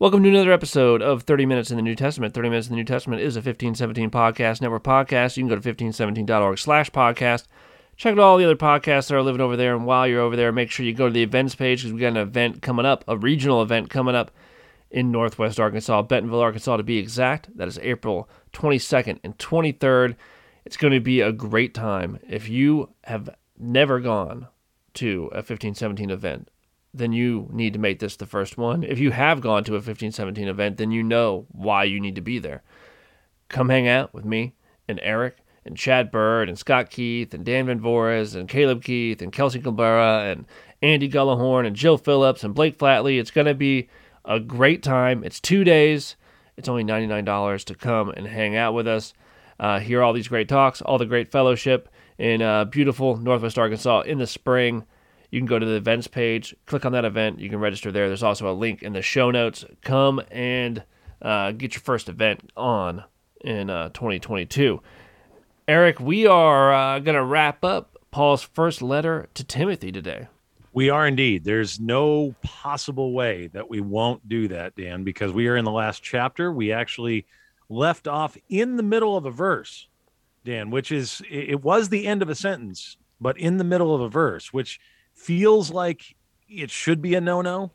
Welcome to another episode of 30 Minutes in the New Testament. 30 Minutes in the New Testament is a 1517 Podcast Network podcast. You can go to 1517.org/podcast. Check out all the other podcasts that are living over there, and while you're over there, make sure you go to the events page because we got an event coming up, a regional event coming up in Northwest Arkansas, Bentonville, Arkansas to be exact. That is April 22nd and 23rd. It's going to be a great time. If you have never gone to a 1517 event, then you need to make this the first one. If you have gone to a 1517 event, then you know why you need to be there. Come hang out with me and Eric and Chad Bird and Scott Keith and Dan Van Voores and Caleb Keith and Kelsey Cabrera and Andy Gullahorn and Jill Phillips and Blake Flatley. It's going to be a great time. It's 2 days. It's only $99 to come and hang out with us. Hear all these great talks, all the great fellowship in beautiful Northwest Arkansas in the spring. You can go to the events page, click on that event. You can register there. There's also a link in the show notes. Come and get your first event on in 2022. Eric, we are going to wrap up Paul's first letter to Timothy today. We are indeed. There's no possible way that we won't do that, Dan, because we are in the last chapter. We actually left off in the middle of a verse, Dan, which is, it was the end of a sentence, but in the middle of a verse, which feels like it should be a no-no.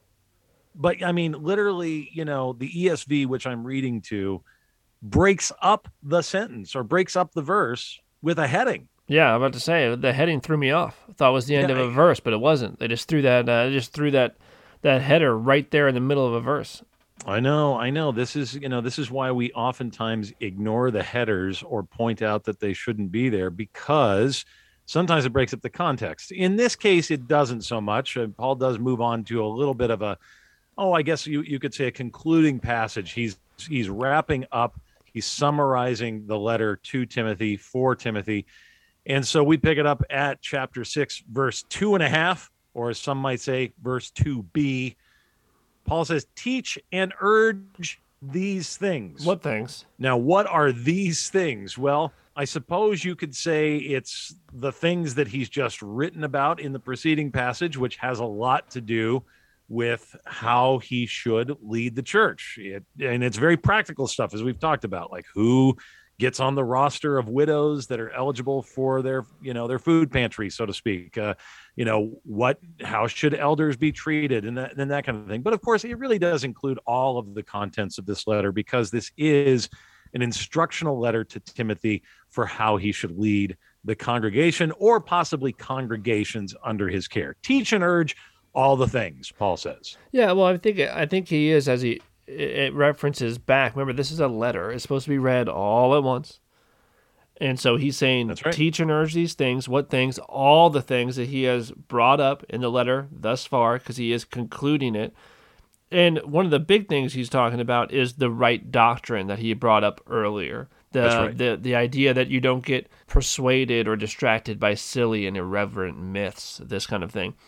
But I mean, literally, the ESV, which I'm reading to, breaks up the sentence or breaks up the verse with a heading. Yeah, I'm about to say, the heading threw me off. I thought it was the end of a verse, but it wasn't. They just threw that header right there in the middle of a verse. I know. This is why we oftentimes ignore the headers or point out that they shouldn't be there, because sometimes it breaks up the context. In this case, it doesn't so much. Paul does move on to a little bit of I guess you could say a concluding passage. He's wrapping up. He's summarizing the letter to Timothy, for Timothy. And so we pick it up at chapter 6, verse 2.5, or as some might say, verse 2b. Paul says, teach and urge these things. What things? Now, what are these things? Well, I suppose you could say it's the things that he's just written about in the preceding passage, which has a lot to do with how he should lead the church. And it's very practical stuff, as we've talked about, like who gets on the roster of widows that are eligible for their food pantry, so to speak. How should elders be treated, and that kind of thing. But of course, it really does include all of the contents of this letter, because this is an instructional letter to Timothy for how he should lead the congregation, or possibly congregations under his care. Teach and urge all the things, Paul says. Yeah, well, I think he is, as it references back. Remember, this is a letter. It's supposed to be read all at once. And so he's saying, that's right. Teach and urge these things. What things? All the things that he has brought up in the letter thus far, because he is concluding it. And one of the big things he's talking about is the right doctrine that he brought up earlier. That's right. The idea that you don't get persuaded or distracted by silly and irreverent myths, this kind of thing.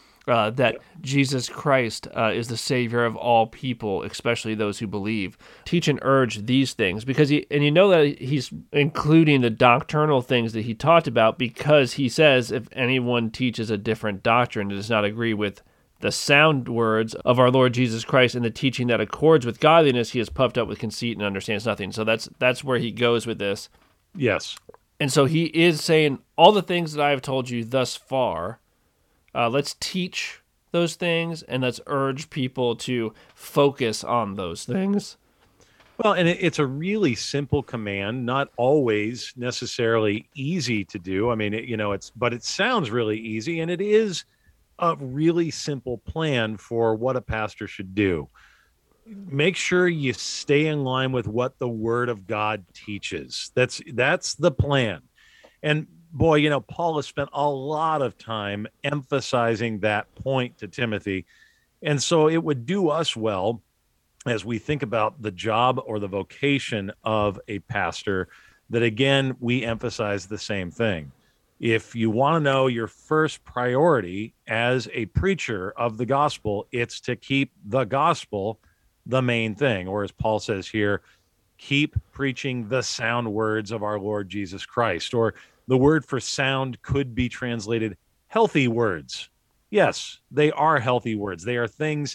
Jesus Christ is the Savior of all people, especially those who believe. Teach and urge these things, because that he's including the doctrinal things that he talked about, because he says if anyone teaches a different doctrine that does not agree with the sound words of our Lord Jesus Christ and the teaching that accords with godliness, he is puffed up with conceit and understands nothing. So that's where he goes with this. Yes. And so he is saying all the things that I have told you thus far. Let's teach those things, and let's urge people to focus on those things. Well, and it's a really simple command, not always necessarily easy to do. I mean, but it sounds really easy, and it is a really simple plan for what a pastor should do. Make sure you stay in line with what the Word of God teaches. That's the plan. And boy, Paul has spent a lot of time emphasizing that point to Timothy. And so it would do us well, as we think about the job or the vocation of a pastor, that again, we emphasize the same thing. If you want to know your first priority as a preacher of the gospel, it's to keep the gospel the main thing. Or as Paul says here, keep preaching the sound words of our Lord Jesus Christ. Or the word for sound could be translated healthy words. Yes, they are healthy words. They are things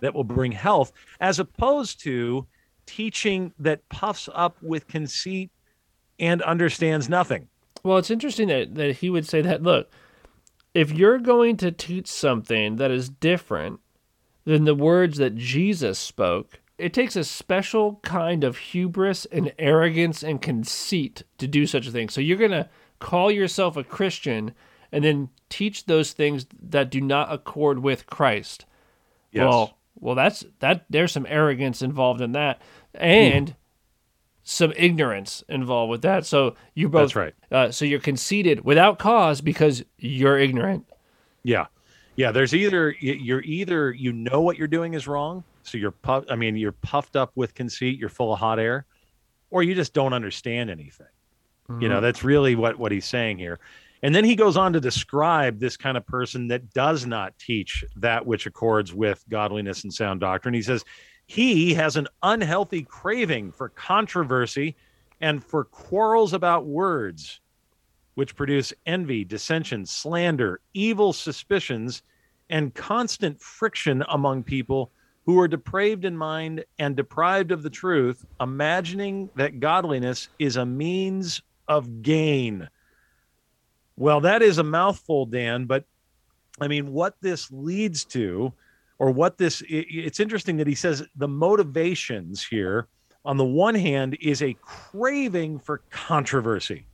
that will bring health, as opposed to teaching that puffs up with conceit and understands nothing. Well, it's interesting that he would say that, look, if you're going to teach something that is different than the words that Jesus spoke, it takes a special kind of hubris and arrogance and conceit to do such a thing. So you're going to call yourself a Christian and then teach those things that do not accord with Christ. Yes. Well, there's some arrogance involved in that, and some ignorance involved with that. So you both, that's right. So you're conceited without cause because you're ignorant. Yeah. There's you're you know what you're doing is wrong. So you're puffed up with conceit. You're full of hot air, or you just don't understand anything. Mm-hmm. That's really what he's saying here. And then he goes on to describe this kind of person that does not teach that which accords with godliness and sound doctrine. He says, he has an unhealthy craving for controversy and for quarrels about words, which produce envy, dissension, slander, evil suspicions, and constant friction among people who are depraved in mind and deprived of the truth, imagining that godliness is a means of gain. Well, that is a mouthful, Dan, but I mean, what this leads to, or it's interesting that he says the motivations here, on the one hand, is a craving for controversy.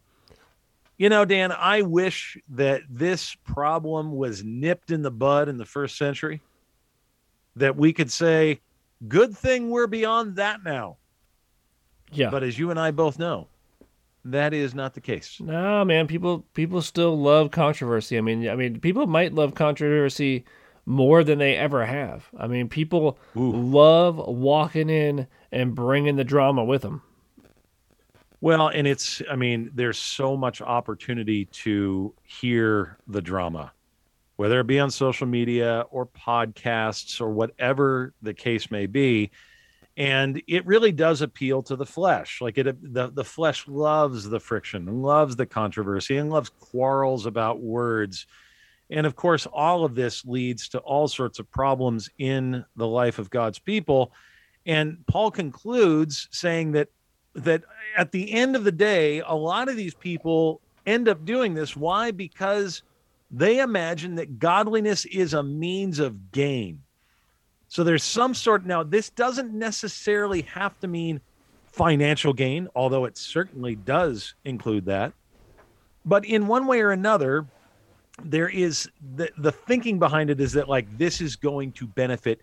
Dan, I wish that this problem was nipped in the bud in the first century, that we could say, good thing we're beyond that now. Yeah. But as you and I both know, that is not the case. No, man, people still love controversy. I mean, people might love controversy more than they ever have. I mean, people love walking in and bringing the drama with them. Well, and there's so much opportunity to hear the drama, whether it be on social media or podcasts or whatever the case may be. And it really does appeal to the flesh. Like the flesh loves the friction, loves the controversy, and loves quarrels about words. And of course, all of this leads to all sorts of problems in the life of God's people. And Paul concludes saying that at the end of the day, a lot of these people end up doing this. Why? Because they imagine that godliness is a means of gain. So there's some sort. Now, this doesn't necessarily have to mean financial gain, although it certainly does include that. But in one way or another, there is the thinking behind it is that, like, this is going to benefit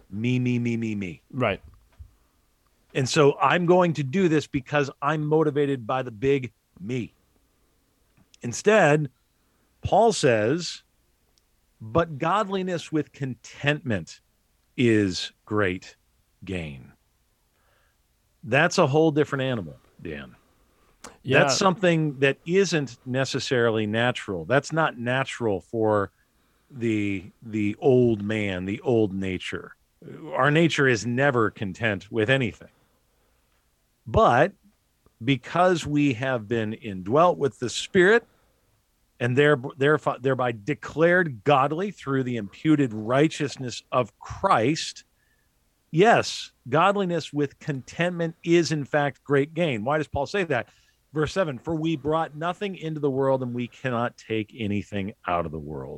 me. Right. And so I'm going to do this because I'm motivated by the big me. Instead, Paul says, but godliness with contentment is great gain. That's a whole different animal, Dan. Yeah. That's something that isn't necessarily natural. That's not natural for the old man, the old nature. Our nature is never content with anything. But because we have been indwelt with the Spirit and thereby declared godly through the imputed righteousness of Christ, yes, godliness with contentment is in fact great gain. Why does Paul say that? Verse 7, for we brought nothing into the world and we cannot take anything out of the world.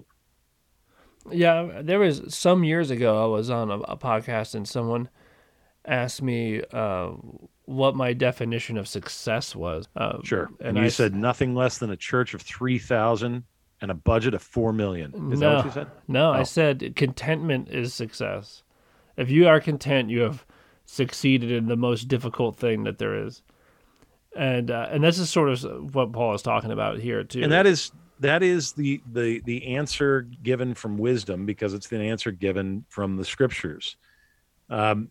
Yeah, there was some years ago, I was on a podcast and someone asked me what my definition of success was. Sure. And you said nothing less than a church of 3,000 and a budget of $4 million. Is that what you said? No, I said contentment is success. If you are content, you have succeeded in the most difficult thing that there is. And this is sort of what Paul is talking about here too. And that is the answer given from wisdom, because it's the answer given from the scriptures. And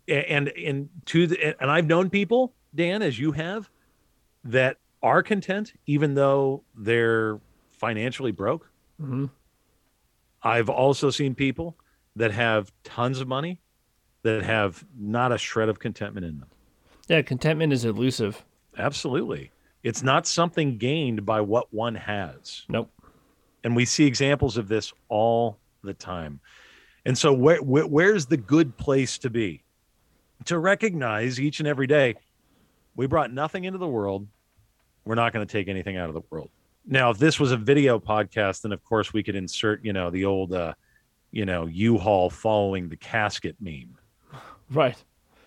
I've known people, Dan, as you have, that are content even though they're financially broke. Mm-hmm. I've also seen people that have tons of money that have not a shred of contentment in them. Yeah, contentment is elusive. Absolutely. It's not something gained by what one has. Nope. And we see examples of this all the time. And so where's the good place to be? To recognize each and every day, we brought nothing into the world. We're not going to take anything out of the world. Now, if this was a video podcast, then of course we could insert, the old, U-Haul following the casket meme. Right.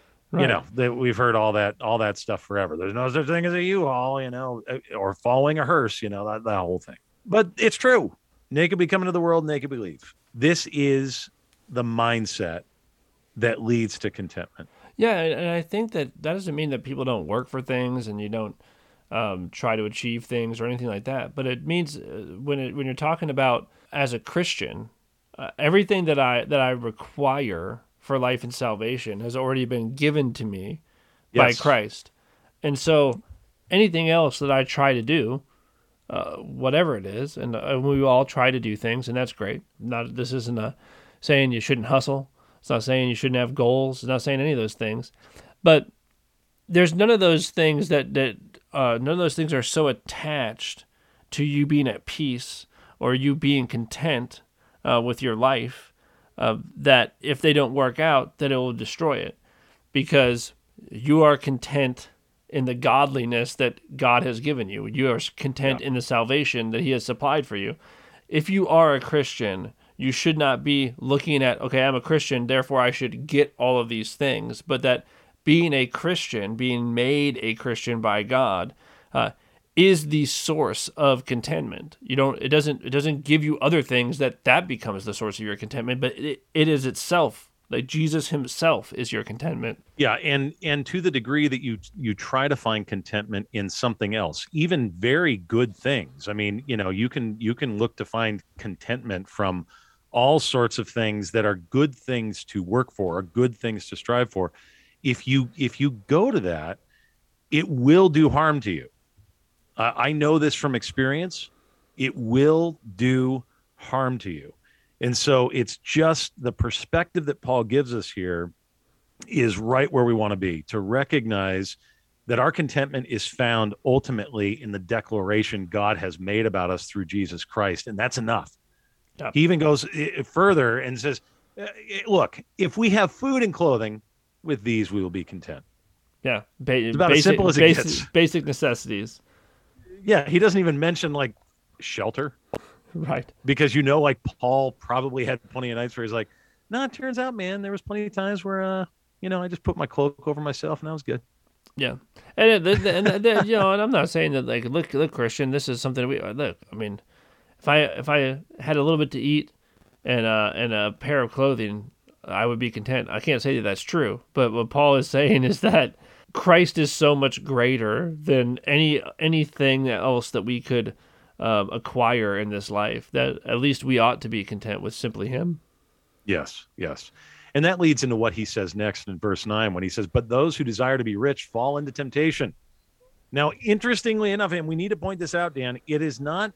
That we've heard all that stuff forever. There's no such thing as a U-Haul, or following a hearse, that whole thing. But it's true. Naked we come into the world, naked we leave. This is the mindset that leads to contentment. Yeah, and I think that doesn't mean that people don't work for things and you don't try to achieve things or anything like that. But it means when you're talking about as a Christian, everything that I require for life and salvation has already been given to me by Christ. And so anything else that I try to do, whatever it is, and we all try to do things, and that's great. This isn't saying you shouldn't hustle. It's not saying you shouldn't have goals. It's not saying any of those things. But there's none of those things none of those things are so attached to you being at peace or you being content with your life that if they don't work out, that it will destroy it, because you are content in the godliness that God has given you. You are content in the salvation that he has supplied for you. If you are a Christian, you should not be looking at, okay, I'm a Christian, therefore I should get all of these things, but that being a Christian, being made a Christian by God, is the source of contentment. It doesn't give you other things that becomes the source of your contentment, but it is itself. Like Jesus himself is your contentment. Yeah, and to the degree that you try to find contentment in something else, even very good things. I mean, you can look to find contentment from all sorts of things that are good things to work for, or good things to strive for. If you go to that, it will do harm to you. I know this from experience. It will do harm to you. And so it's just the perspective that Paul gives us here is right where we want to be, to recognize that our contentment is found ultimately in the declaration God has made about us through Jesus Christ. And that's enough. Yep. He even goes further and says, look, if we have food and clothing, with these we will be content. Yeah. It's about as simple as it gets. Basic necessities. Yeah. He doesn't even mention like shelter. Right. Because like Paul probably had plenty of nights where he's like, no, it turns out, man, there was plenty of times where, I just put my cloak over myself and I was good. Yeah. And I'm not saying that, like, look, Christian, this is something look, I mean, if I had a little bit to eat and a pair of clothing, I would be content. I can't say that that's true, but what Paul is saying is that Christ is so much greater than anything else that we could acquire in this life, that at least we ought to be content with simply him. Yes. And that leads into what he says next in verse 9, when he says, but those who desire to be rich fall into temptation. Now, interestingly enough, and we need to point this out, Dan, it's not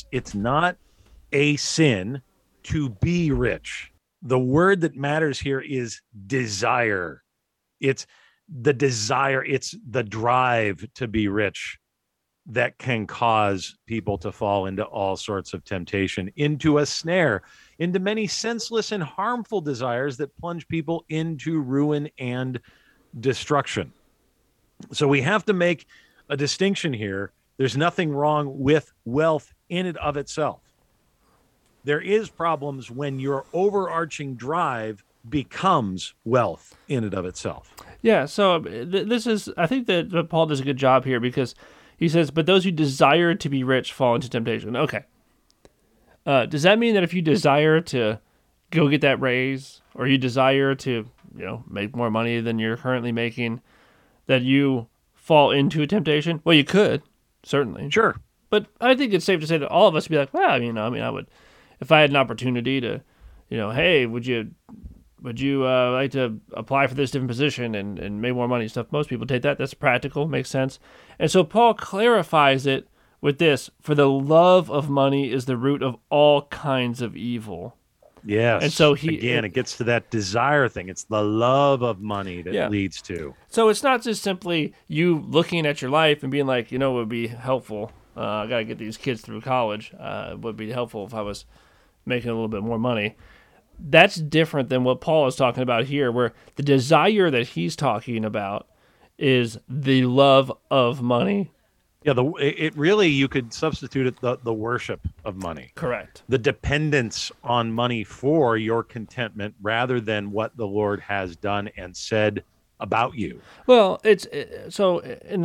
a sin to be rich. The word that matters here is desire. It's the desire, it's the drive to be rich that can cause people to fall into all sorts of temptation, into a snare, into many senseless and harmful desires that plunge people into ruin and destruction. So we have to make a distinction here. There's nothing wrong with wealth in and of itself. There is problems when your overarching drive becomes wealth in and of itself. Yeah, so I think that Paul does a good job here, because he says, but those who desire to be rich fall into temptation. Okay. Does that mean that if you desire to go get that raise, or you desire to, make more money than you're currently making, that you fall into a temptation? Well, you could, certainly. Sure. But I think it's safe to say that all of us would be like, well, I would, if I had an opportunity to, hey, would you like to apply for this different position and make more money and stuff? Most people take that. That's practical, makes sense. And so Paul clarifies it with this: for the love of money is the root of all kinds of evil. Yes. And so it gets to that desire thing. It's the love of money that leads to. So it's not just simply you looking at your life and being like, it would be helpful. I got to get these kids through college. It would be helpful if I was making a little bit more money. that's different than what Paul is talking about here, where the desire that he's talking about is the love of money. Yeah, it really, you could substitute it the worship of money. Correct. The dependence on money for your contentment rather than what the Lord has done and said about you. Well, so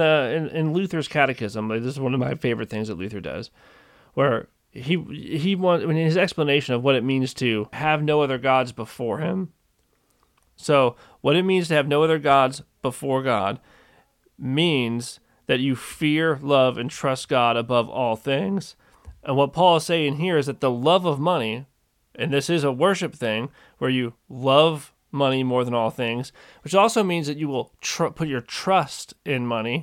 in Luther's Catechism, like, this is one of my favorite things that Luther does, where he wants, in his explanation of what it means to have no other gods before him. So what it means to have no other gods before God means that you fear, love, and trust God above all things. And what Paul is saying here is that the love of money, and this is a worship thing, where you love money more than all things, which also means that you will put your trust in money,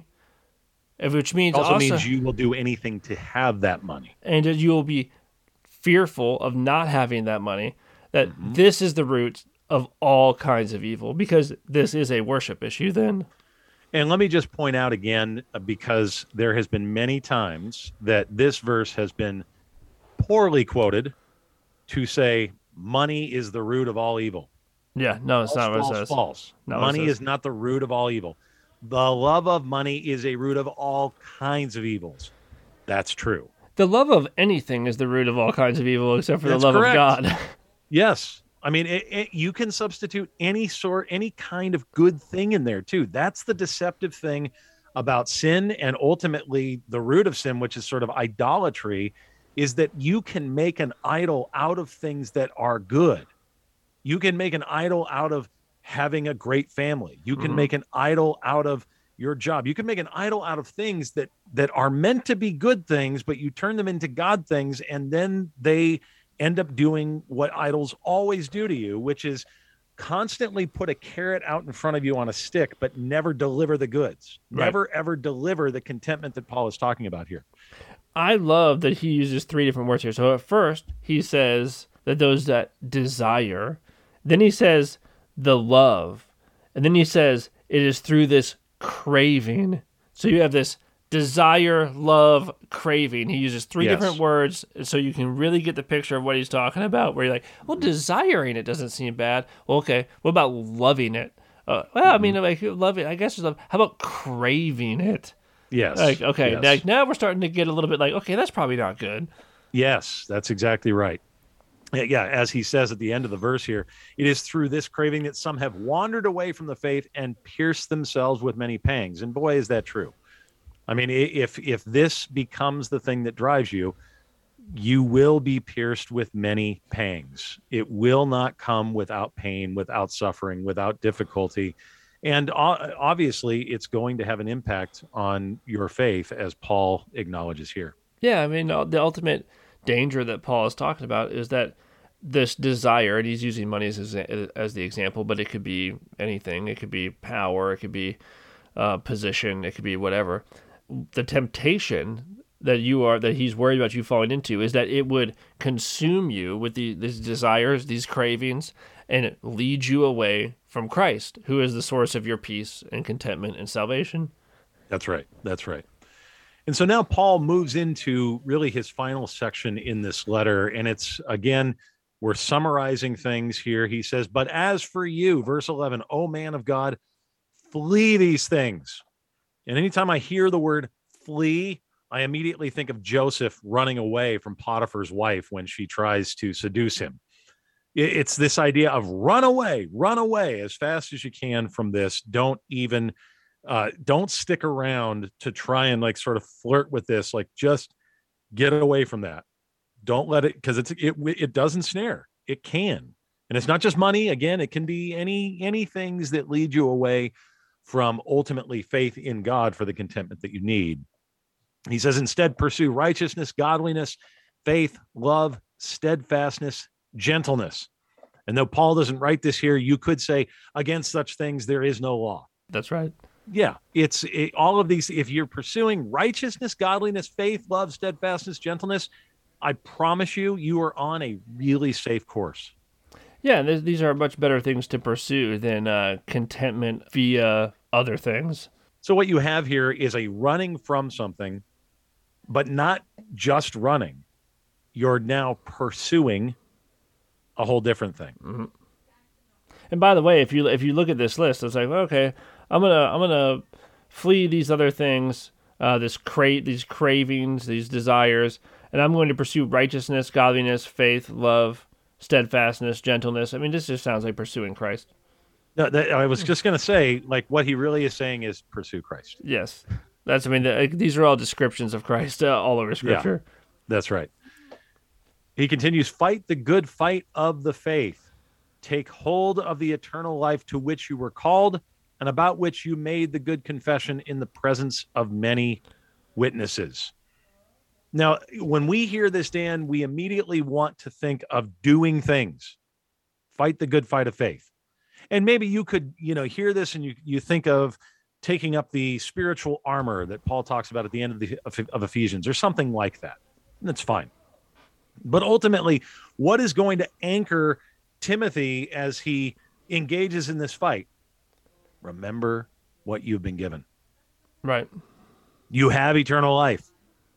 which means also means you will do anything to have that money. And that you will be fearful of not having that money, that this is the root of all kinds of evil, because this is a worship issue then. And let me just point out again, because there has been many times that this verse has been poorly quoted to say money is the root of all evil. Yeah, no, it's not what it says. False. Money is not the root of all evil. The love of money is a root of all kinds of evils. That's true. The love of anything is the root of all kinds of evil, except for the love of God. Yes. I mean, you can substitute any kind of good thing in there too. That's the deceptive thing about sin, and ultimately the root of sin, which is sort of idolatry, is that you can make an idol out of things that are good. You can make an idol out of having a great family. You can make an idol out of your job. You can make an idol out of things that are meant to be good things, but you turn them into God things, and then they end up doing what idols always do to you, which is constantly put a carrot out in front of you on a stick, but never deliver the goods. Right. Never, ever deliver the contentment that Paul is talking about here. I love that he uses three different words here. So at first, he says that those that desire. Then he says the love. And then he says it is through this craving. So you have this desire, love, craving. He uses three different words so you can really get the picture of what he's talking about, where you're like, well, desiring it doesn't seem bad. Well, okay, what about loving it? I mean, like, love it, I guess. How about craving it? Yes. Like, okay, yes. Now we're starting to get a little bit like, okay, that's probably not good. Yes, that's exactly right. Yeah, as he says at the end of the verse here, it is through this craving that some have wandered away from the faith and pierced themselves with many pangs. And boy, is that true. I mean, if this becomes the thing that drives you, you will be pierced with many pangs. It will not come without pain, without suffering, without difficulty. And obviously, it's going to have an impact on your faith, as Paul acknowledges here. Yeah, I mean, the ultimate danger that Paul is talking about is that this desire, and he's using money as the example, but it could be anything. It could be power. It could be position. It could be whatever. The temptation that he's worried about you falling into is that it would consume you with these desires, these cravings, and lead you away from Christ, who is the source of your peace and contentment and salvation. That's right. That's right. And so now Paul moves into really his final section in this letter. And it's, again, we're summarizing things here. He says, but as for you, verse 11, O man of God, flee these things. And anytime I hear the word flee, I immediately think of Joseph running away from Potiphar's wife when she tries to seduce him. It's this idea of run away as fast as you can from this. Don't stick around to try and like sort of flirt with this. Like, just get away from that. Don't let it, because it does ensnare. It can. And it's not just money. Again, it can be any things that lead you away from ultimately faith in God for the contentment that you need. He says, instead, pursue righteousness, godliness, faith, love, steadfastness, gentleness. And though Paul doesn't write this here, you could say, against such things there is no law. That's right. Yeah, all of these. If you're pursuing righteousness, godliness, faith, love, steadfastness, gentleness, I promise you are on a really safe course. Yeah, these are much better things to pursue than contentment via other things. So what you have here is a running from something, but not just running. You're now pursuing a whole different thing. Mm-hmm. And by the way, if you look at this list, it's like, okay, I'm gonna flee these other things, these cravings, these desires, and I'm going to pursue righteousness, godliness, faith, love, steadfastness, gentleness. I mean, this just sounds like pursuing Christ. No, I was just going to say, like, what he really is saying is pursue Christ. Yes, these are all descriptions of Christ all over Scripture. Yeah, that's right. He continues, fight the good fight of the faith. Take hold of the eternal life to which you were called and about which you made the good confession in the presence of many witnesses. Now, when we hear this, Dan, we immediately want to think of doing things. Fight the good fight of faith. And maybe you could, hear this and you think of taking up the spiritual armor that Paul talks about at the end of Ephesians or something like that. That's fine. But ultimately, what is going to anchor Timothy as he engages in this fight? Remember what you've been given. Right. You have eternal life.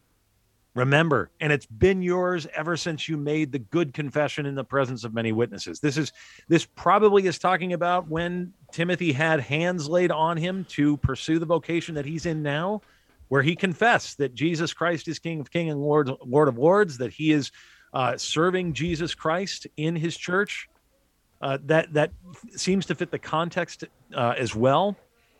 Remember, and it's been yours ever since you made the good confession in the presence of many witnesses. This probably is talking about when Timothy had hands laid on him to pursue the vocation that he's in now, where he confessed that Jesus Christ is King of Kings and Lord of Lords, that he is serving Jesus Christ in his church. That seems to fit the context as well.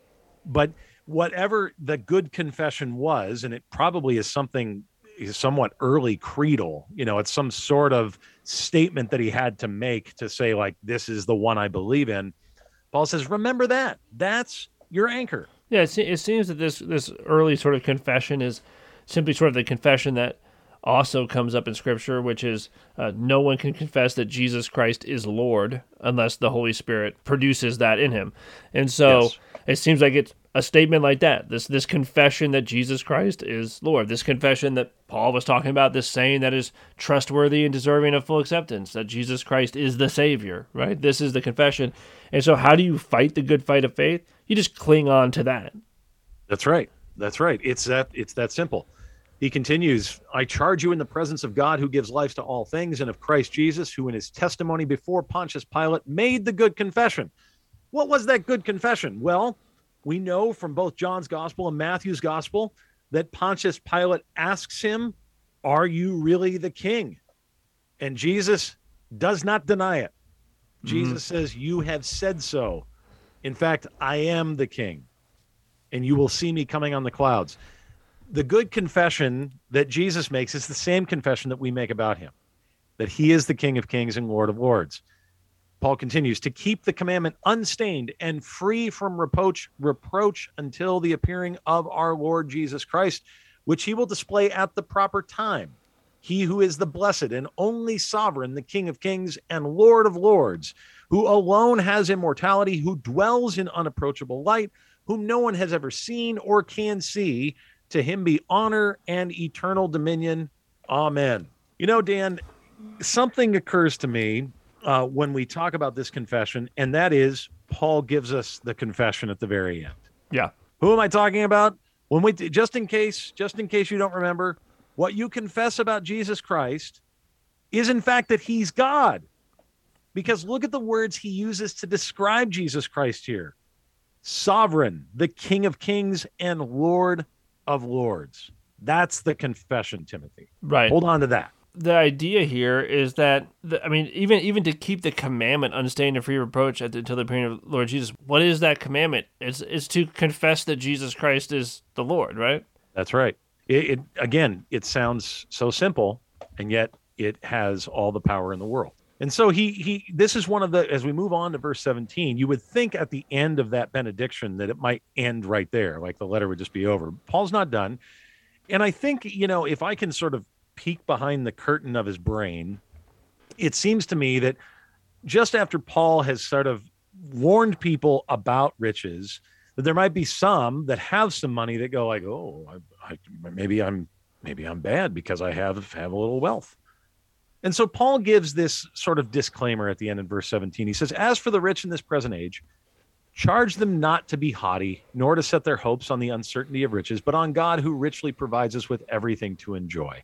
But whatever the good confession was, and it probably is something somewhat early creedal, it's some sort of statement that he had to make to say, like, this is the one I believe in. Paul says, remember that. That's your anchor. Yeah, it seems that this early sort of confession is simply sort of the confession that also comes up in Scripture, which is no one can confess that Jesus Christ is Lord unless the Holy Spirit produces that in him. And so It seems like it's a statement like that, this confession that Jesus Christ is Lord, this confession that Paul was talking about, this saying that is trustworthy and deserving of full acceptance, that Jesus Christ is the Savior, right? This is the confession. And so how do you fight the good fight of faith? You just cling on to that. That's right. That's right. It's that simple. He continues, I charge you in the presence of God who gives life to all things and of Christ Jesus, who in his testimony before Pontius Pilate made the good confession. What was that good confession? Well, we know from both John's gospel and Matthew's gospel that Pontius Pilate asks him, are you really the king? And Jesus does not deny it. Jesus says, you have said so. In fact, I am the king, and you will see me coming on the clouds. The good confession that Jesus makes is the same confession that we make about him, that he is the King of Kings and Lord of Lords. Paul continues, to keep the commandment unstained and free from reproach until the appearing of our Lord Jesus Christ, which he will display at the proper time. He who is the blessed and only sovereign, the King of Kings and Lord of Lords, who alone has immortality, who dwells in unapproachable light, whom no one has ever seen or can see, to him be honor and eternal dominion. Amen. Dan, something occurs to me when we talk about this confession, and that is Paul gives us the confession at the very end. Yeah. Who am I talking about? Just in case you don't remember, what you confess about Jesus Christ is in fact that he's God. Because look at the words he uses to describe Jesus Christ here. Sovereign, the King of Kings and Lord of Lords. That's the confession, Timothy. Right. Hold on to that. The idea here is that, even to keep the commandment unstained and free of reproach until the appearing of Lord Jesus, what is that commandment? It's to confess that Jesus Christ is the Lord, right? That's right. It sounds so simple, and yet it has all the power in the world. And so this is one of the, as we move on to verse 17, you would think at the end of that benediction that it might end right there, like the letter would just be over. Paul's not done. And I think, if I can sort of peek behind the curtain of his brain, it seems to me that just after Paul has sort of warned people about riches, that there might be some that have some money that go like, oh, maybe I'm bad because I have a little wealth. And so Paul gives this sort of disclaimer at the end in verse 17. He says, as for the rich in this present age, charge them not to be haughty, nor to set their hopes on the uncertainty of riches, but on God who richly provides us with everything to enjoy.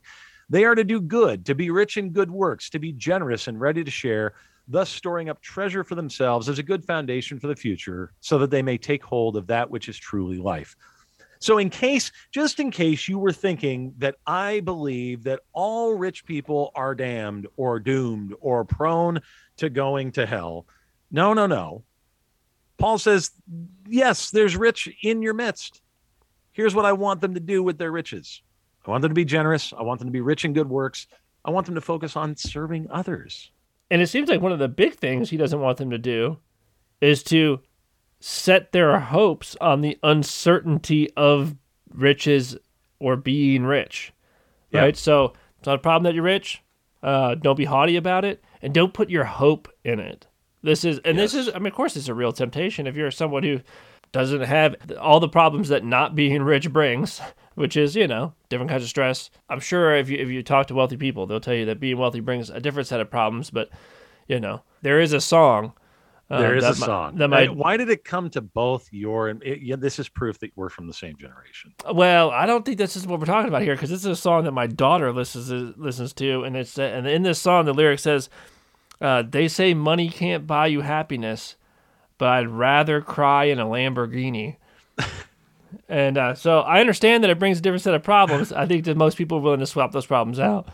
They are to do good, to be rich in good works, to be generous and ready to share, thus storing up treasure for themselves as a good foundation for the future, so that they may take hold of that which is truly life. So just in case you were thinking that I believe that all rich people are damned or doomed or prone to going to hell. No, no, no. Paul says, yes, there's rich in your midst. Here's what I want them to do with their riches. I want them to be generous. I want them to be rich in good works. I want them to focus on serving others. And it seems like one of the big things he doesn't want them to do is to set their hopes on the uncertainty of riches or being rich, right? Yeah. So it's not a problem that you're rich. Don't be haughty about it, and don't put your hope in it. This is, I mean, of course, it's a real temptation if you're someone who doesn't have all the problems that not being rich brings, which is, different kinds of stress. I'm sure if you talk to wealthy people, they'll tell you that being wealthy brings a different set of problems, but, there is a song. There is a song. Why did it come to both this is proof that we're from the same generation. Well, I don't think this is what we're talking about here, because this is a song that my daughter listens to, and and in this song, the lyric says, they say money can't buy you happiness, but I'd rather cry in a Lamborghini. And so I understand that it brings a different set of problems. I think that most people are willing to swap those problems out.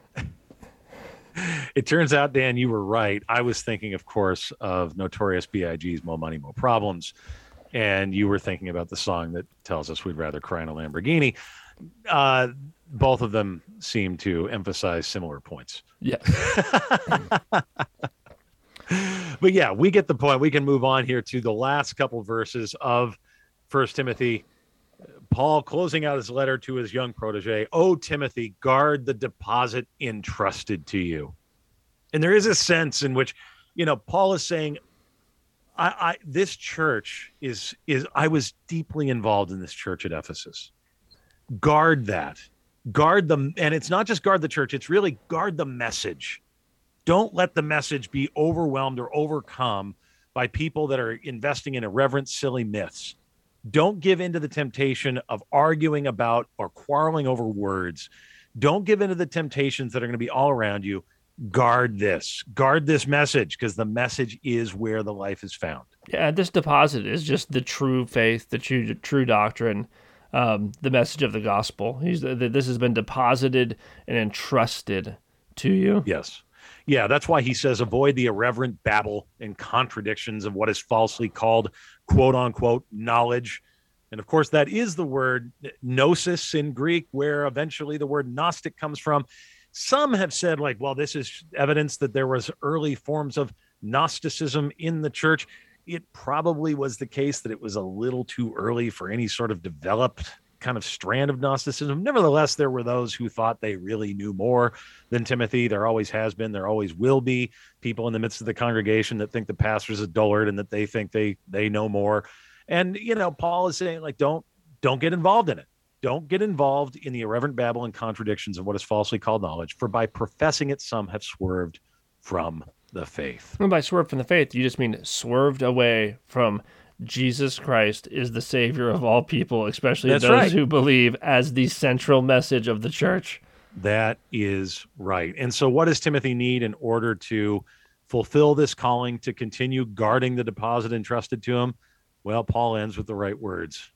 It turns out, Dan, you were right. I was thinking, of course, of Notorious B.I.G.'s Mo Money, Mo Problems. And you were thinking about the song that tells us we'd rather cry in a Lamborghini. Both of them seem to emphasize similar points. Yeah. But yeah, we get the point. We can move on here to the last couple verses of 1 Timothy. Paul closing out his letter to his young protege. "O Timothy, guard the deposit entrusted to you." And there is a sense in which, Paul is saying, this church I was deeply involved in this church at Ephesus. Guard that. Guard them. And it's not just guard the church. It's really guard the message. Don't let the message be overwhelmed or overcome by people that are investing in irreverent, silly myths. Don't give into the temptation of arguing about or quarreling over words. Don't give into the temptations that are going to be all around you. Guard this message, because the message is where the life is found. Yeah, this deposit is just the true faith, the true doctrine, the message of the gospel. This has been deposited and entrusted to you. Yes. Yeah, that's why he says avoid the irreverent babble and contradictions of what is falsely called, quote unquote, knowledge. And of course, that is the word gnosis in Greek, where eventually the word Gnostic comes from. Some have said, this is evidence that there was early forms of Gnosticism in the church. It probably was the case that it was a little too early for any sort of developed kind of strand of Gnosticism. Nevertheless, there were those who thought they really knew more than Timothy. There always has been, there always will be people in the midst of the congregation that think the pastor's a dullard and that they think they know more. And, Paul is saying, don't get involved in it. Don't get involved in the irreverent babble and contradictions of what is falsely called knowledge, for by professing it, some have swerved from the faith. And by swerved from the faith, you just mean swerved away from Jesus Christ is the Savior of all people, especially those who believe, as the central message of the church. That is right. And so what does Timothy need in order to fulfill this calling to continue guarding the deposit entrusted to him? Well, Paul ends with the right words.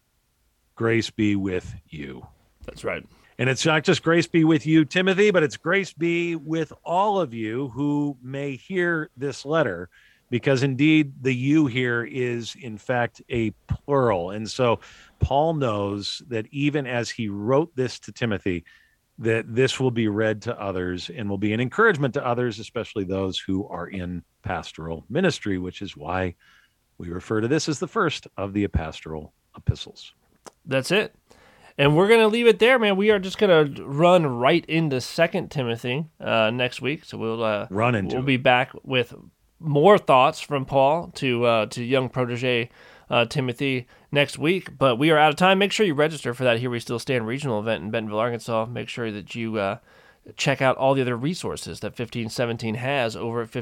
Grace be with you. That's right. And it's not just grace be with you, Timothy, but it's grace be with all of you who may hear this letter, because indeed the you here is in fact a plural. And so Paul knows that even as he wrote this to Timothy, that this will be read to others and will be an encouragement to others, especially those who are in pastoral ministry, which is why we refer to this as the first of the pastoral epistles. That's it. And we're going to leave it there, man. We are just going to run right into 2 Timothy next week. So we'll be back with more thoughts from Paul to young protege Timothy next week. But we are out of time. Make sure you register for that Here We Still Stand regional event in Bentonville, Arkansas. Make sure that you check out all the other resources that 1517 has over at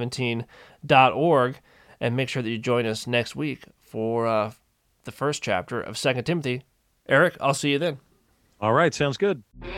1517.org. And make sure that you join us next week for the first chapter of 2 Timothy. Eric, I'll see you then. All right, sounds good.